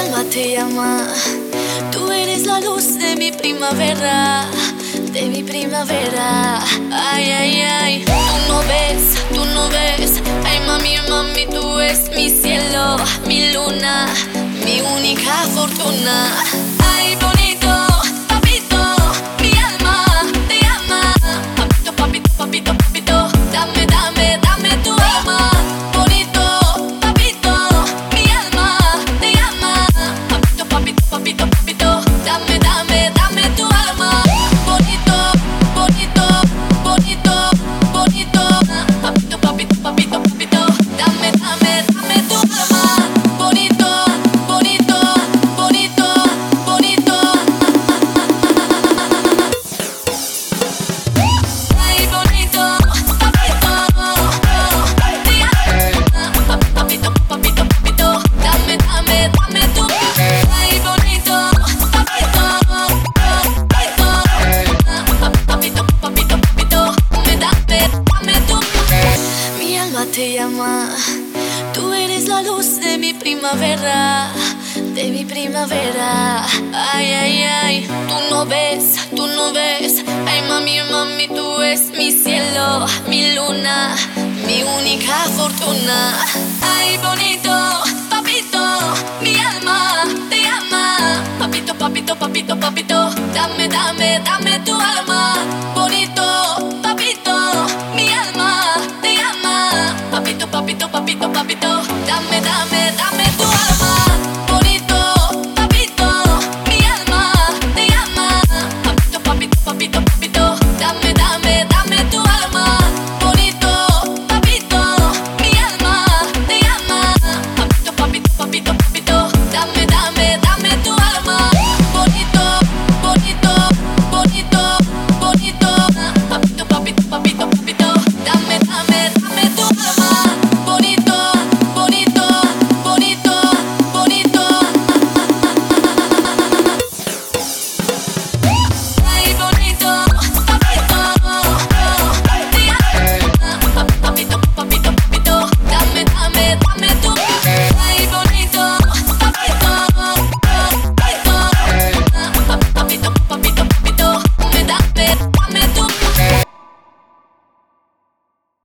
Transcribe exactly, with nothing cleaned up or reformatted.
alma te llama, tú eres la luz de mi primavera, de mi primavera. Ay, ay, ay, tú no ves, tú no ves. Ay, mami, mami, tú eres mi cielo, mi luna, mi única fortuna. Ay, bonito, papito, mi alma te llama. Papito, papito, papito, papito, dame, dame, dame tu alma. Bonito, papito, mi alma te llama. Papito, papito, papito, papito, dame, dame, dame tu alma. Bonito, bonito, bonito, bonito. Papito, papito, papito, papito, dame, dame, dame tu alma. Bonito, bonito, bonito, bonito. Ay, bonito, papito, te amo. Papito, papito, papito, dame, dame, dame tu. Ay, bonito, papito, papito, papito, papito, papito, dame, dame, dame tu. Mi alma te llama, tú eres la luz de mi primavera, de mi primavera. Ay, ay, ay, tú no ves, tú no ves. Ay, mami, mami, tú eres mi cielo, mi luna, mi única fortuna. Ay, bonito, papito, mi alma te llama. Papito, papito, papito, papito, dame, dame, dame tu alma.